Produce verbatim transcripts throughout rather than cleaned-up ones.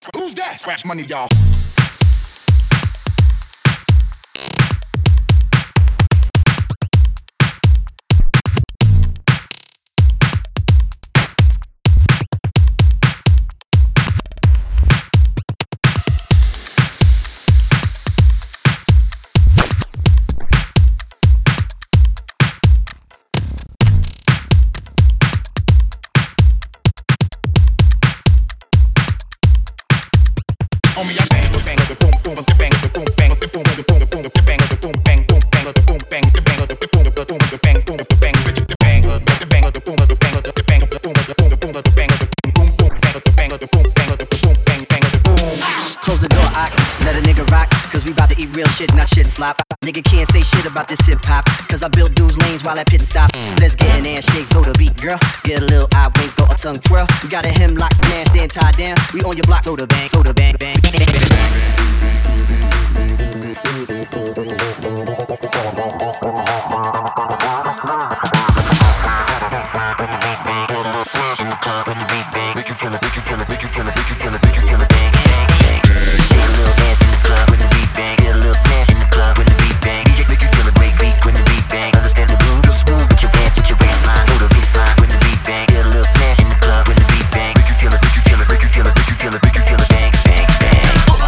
Who's that? Scratch money, y'all. Homie, I bang, bang, the boom, boom, the bang, the boom, bang, the boom, the boom, the boom, the bang, the boom, bang, boom, bang, the boom, bang, the bang, the boom, the boom, the bang, boom, the bang, the bang, the bang, the boom, the bang, the bang, the boom, the boom, the boom, the bang, the boom, boom, bang, the bang, the boom, bang, the boom, bang, bang, the boom. Close the door, I let a nigga rock, cause we bout to eat real shit, not shit slop. Nigga can't say shit about this hip hop, cause I built dudes lanes while I pit stop. Let's get in there and shake for the beat, girl. Get a little eye wink or a tongue twirl. We got a hemlock smash, then tie down. We on your block, throw the bang, throw the bang, bang, bang, bang, bang. We can feel it, we can feel it, we can feel it, we can feel it, we can feel it, bang, bang, bang. Shake a little dance in the club when the beat bang. Get a little smash in the club when the beat bang. D J make you feel a great beat when the beat bang. Understand the groove, just move with your dance, with your baseline. Go to baseline when the beat bang. Get a little smash in the club when the beat bang. We can feel it, we can feel it, we can feel it, we can feel it, we can feel it, bang, bang, bang.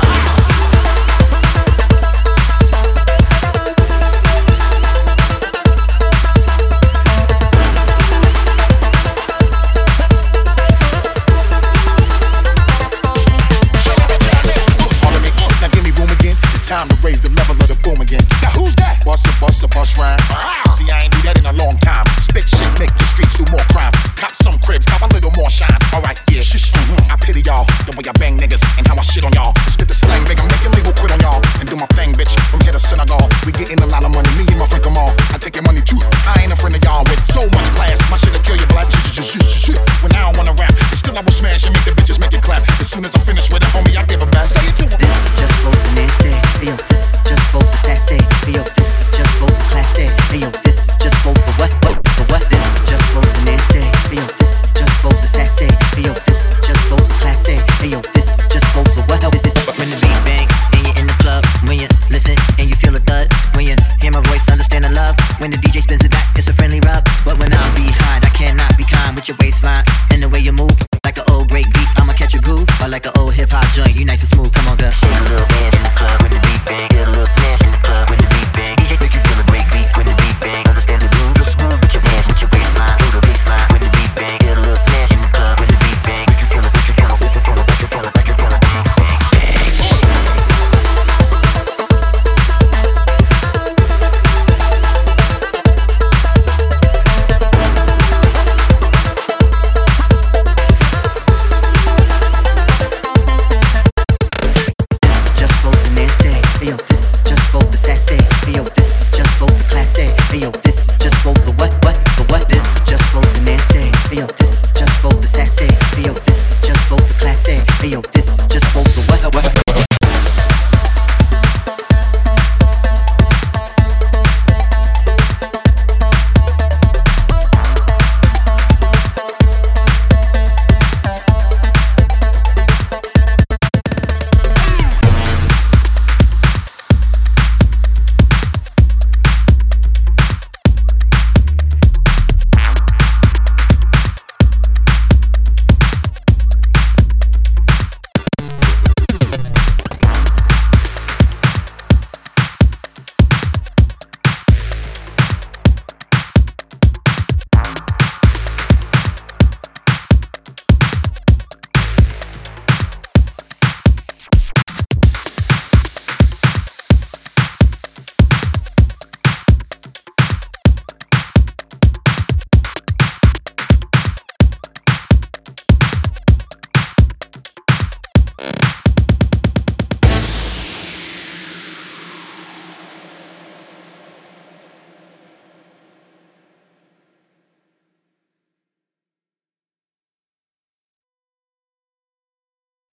Time to raise the level of the boom again. Now who's that? Bust a bust a bust rhyme. See, I ain't do that in a long time. Spit shit, make the streets do more crime. Cop some cribs, cop a little more shine. Alright, yeah, shush. Mm-hmm. I pity y'all, the way I bang niggas and how I shit on y'all. Spit the slang, make 'em make your label quit on y'all. And do my thing, bitch, from here to Senegal. We getting a lot of money, me and my friend Kamal. I take your money too, I ain't a friend of y'all. With so much class, my shit'll kill your black. When I don't wanna rap, but still I will smash and make the bitches make it clap. As soon as I finish with it, homie, I give a back. Say it to 'em. This is just for the nasty. Hey yo, this is just for the sassy. Hey yo, this is just for the classy. Hey yo, this is just for the what, what, the what? This is just for the nasty. Hey yo, this is just for the sassy. Hey yo, this is just for the classy. Hey yo, this is just for the what? This is when the beat bang and you're in the club. When you listen and you feel a thud. When you hear my voice, understand the love. When the D J spins it back, it's a friendly rub. But when I'm behind, I cannot be kind with your waistline and the way you move. Like an old break beat, I'ma catch a groove. Or like an old hip hop joint, you nice and smooth. Come on, girl. Shake a little dance in the club when the beat bang. Get a little smash in the club when the beat bang. D J make you feel a great beat when the beat bang. Understand the groove, just move with your dance, with your baseline. Go to baseline when the beat bang. Get a little smash in the club when the beat bang. We can feel it, we can feel it, we can feel it, we can feel it, we can feel it, bang, bang, bang. Hey yo, this is just for the sassy. Hey yo, this is just for the classy. Hey yo, this is just for the what, what, the what? This is just for the nasty. Hey yo, this is just for the sassy. Hey yo, this is just for the classy. Hey yo.